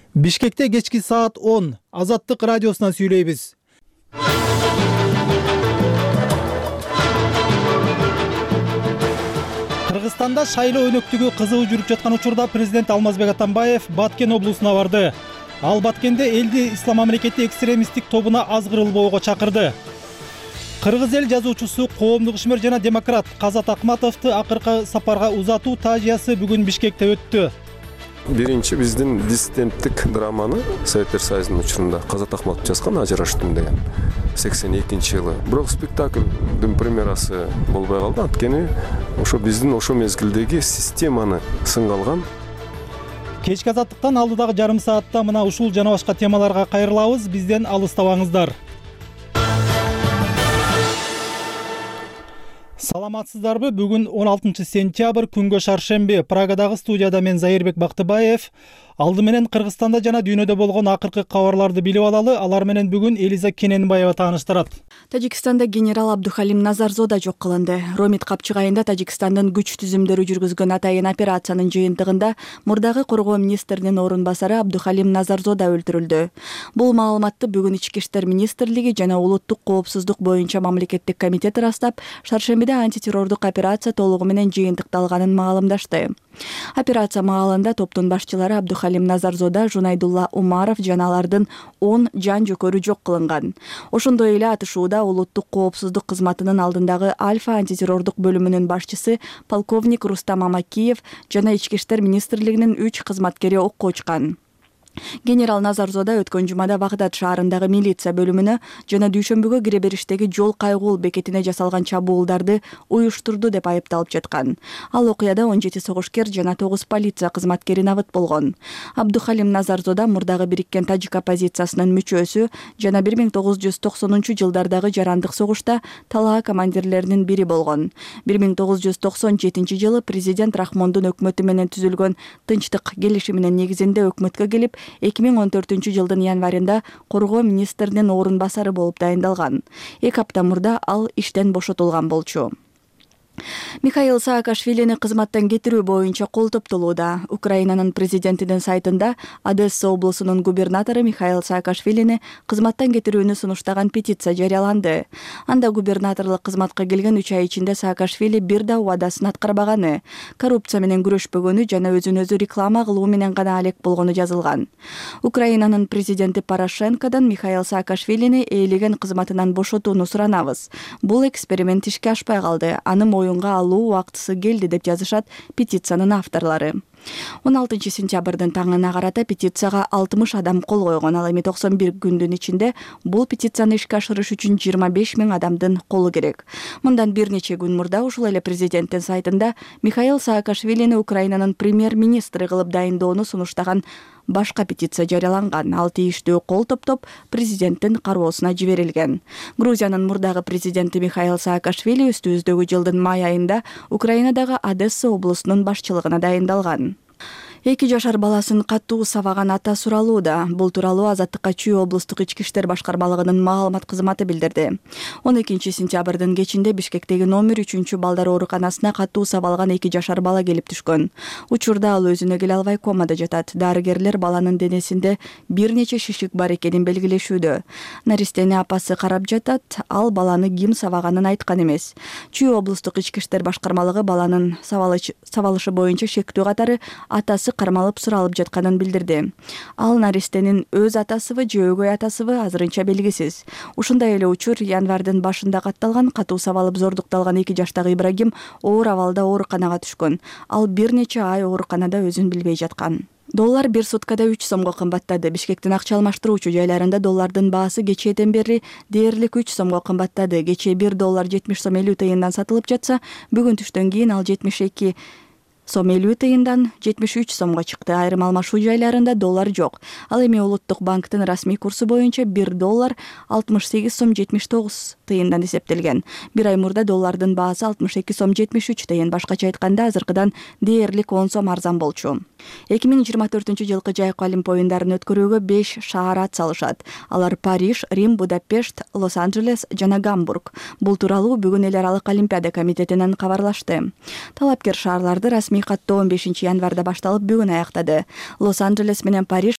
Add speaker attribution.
Speaker 1: Бишкекте кечки саат 10 Азаттык радиосунан сүйлөйбүз. Кыргызстанда шайлоо өнөктүгү кызуу жүрүп жаткан учурда президент Алмазбек Атамбаев Баткен облусуна барды. Ал Баткенде элди ислам мамлекети экстремисттик тобуна азгырылбоого чакырды. Кыргыз эл жазуучусу, коомдук ишмер жана демократ Казат Акматовду акыркы сапарга узатуу таажиясы бүгүн Бишкекте өттү.
Speaker 2: Биринчи биздин диссиденттик драманы Советтер Союзунун учурунда Казат Акматов жазган Ажыраштым деген 82-жылы. Бирок спектаклдын премьерасы болбой калды. Анткени ошо биздин ошо мезгилдеги системаны сынга алган.
Speaker 1: Кечки азаттыктан алдыдагы жарым саатта мына ушул жана башка темаларга кайрылабыз. Бизден алыстабаңыздар. Саламатсыздарбы? Бүгүн 16 сентябрь, күнгө шаршемби. Прагадагы студияда мен Зайырбек Бактыбаев. Алды менен Кыргызстанда жана дүйнөдө болгон акыркы кабарларды билип алалы. Алар менен бүгүн Элиза Кененбаева тааныштырат.
Speaker 3: Тажикстанда генерал Абдухалим Назарзода жок кылынды. Ромит Капчык айында Тажикстандын күч түзүмдөрү жүргүзгөн атайын операциянын жыйынтыгында мурдагы коргоо министринин орун басары Абдухалим Назарзода өлтүрүлдү. Бул маалыматты бүгүн Ички иштер министрлиги жана улуттук коопсуздук боюнча мамлекеттик комитет ырастап, шаршембиде антитеррордук операция толугу менен жыйынтыкталганын маалымдашты. Операция маалында топтун башчылары Абдухалим Назарзода, Жунайдулла Умаров жана алардын 10 жан жөкөрү жок кылынган. Ошондой эле атышууда улуттук коопсуздук кызматынын алдындагы Альфа антитеррордук бөлүмүнүн башчысы полковник Рустам Амакиев жана Ички иштер министрлигинин 3 кызматкери окко учкан. Генерал Назарзода өткөн жумада Багдад шаарындагы милиция бөлүмүнө жана дүйшөмбүгө кире бериштеги жол кайгуул бекетине жасалган чабуулдарды уюштурду деп айыпталып жаткан. Ал окуяда 17 согушкер жана 9 полиция кызматкери набыт болгон. Абдухалим Назарзода мурдагы бириккен тажик оппозициясынын мүчөсү жана 1990-жылдардагы жарандык согушта талаа командирлеринин бири болгон. 1997-жылы президент Рахмондун өкмөтү менен түзүлгөн тынчтык келишиминин негизинде өкмөткө келип, 2014-жылдын январында коргоо министринин орун басары болуп дайындалган. 2 апта мурда ал иштен бошотулган болчу. Михаил Саакашвилини кызматтан кетирүү боюнча кол топтолууда. Украинанын президентинин сайтында Одесса облусунун губернатору Михаил Саакашвилини кызматтан кетирүүнү сунуштаган петиция жарыяланды. Анда губернаторлук кызматка келген 3 ай ичинде Саакашвили бир да убадасын аткарбаганы, коррупция менен күрөшпөгөнү жана өзүн өзү реклама кылуу менен гана алек болгону жазылган. Украинанын президенти Порошенкодон Михаил Саакашвилини ээлеген кызматынан бошотууну суранабыз. Бул эксперимент ишке ашпай калды. Анын оюнга алуу убактысы келди деп жазышат петициянын авторлору. 16 сентябрдын таңына карата петицияга 60 адам кол койгон. Ал эми 91 күндүн ичинде бул петицияны ишке ашырыш үчүн 25 000 адамдын колу керек. Мындан бир нече күн мурда ушул эле президенттин сайтында Михаил Саакашвилини Украинанын премьер-министри кылып дайындоону сунуштаган башка петиция жарыяланган. Ал тийиштүү кол топтоп президенттин кароосуна жиберилген. Грузиянын мурдагы президенти Михаил Саакашвили үстүбүздөгү жылдын май айында Украинадагы Одесса облусунун башчылыгына дайындалган. 2 жашар баласын катуу сабаган ата суралууда. Бул тууралуу Азаттыкка Чүй облустук ички иштер башкармалыгынын маалымат кызматы билдирди. 12 сентябрдын кечинде Бишкектеги номер 3 балдар ооруканасына катуу сабалган 2 жашар бала келип түшкөн. Учурда ал өзүнө келе албай комада жатат. Дарыгерлер баланын денесинде бир нече шишик бар экенин белгилешүүдө. Наристени апасы карап жатат. Ал баланы ким сабаганын айткан эмес. Чүй облустук ички иштер башкармалыгы баланын сабалышы боюнча шектүү катары атасы кармалып суралып жатканын билдирди. Ал наристенин өз атасыбы же өгөй атасыбы азырынча белгисиз. Ушундай эле учур январдын башында катталган. Катуу сабалып зордукталган 2 жаштагы Ибрагим оор абалда ооруканага түшкөн. Ал бир нече ай ооруканада өзүн билбей жаткан. Доллар 1 суткада 3 сомго кымбаттады. Бишкектин акча алмаштыруучу жайларында доллардын баасы кечээден бери дээрлик 3 сомго кымбаттады. Кечээ 1 доллар 70 сом 50 тыйындан сатылып жатса, бүгүн түштөн кийин ал 72 сом 50 тыйындан 73 сомго чыкты. Айрым алмашуу жайларында доллар жок. Ал эми улуттук банктын расмий курсу боюнча 1 доллар 68 сом 79 тыйындан эсептелген. Бир ай мурда доллардын баасы 62 сом 73 тыйын. Башкача айтканда азыркыдан дээрлик 10 сом арзан болчу. 2024-жылкы жайкы Олимп оюндарын өткөрүүгө 5 шаар ат салышат. Алар Париж, Рим, Будапешт, Лос-Анджелес жана Гамбург. Бул тууралуу бүгүн эл аралык Олимпиада комитетинен кабарлашты. Талапкер шаарларды расмий каттоо 15 январда башталып бүгүн аяктады. Лос-Анджелес менен Париж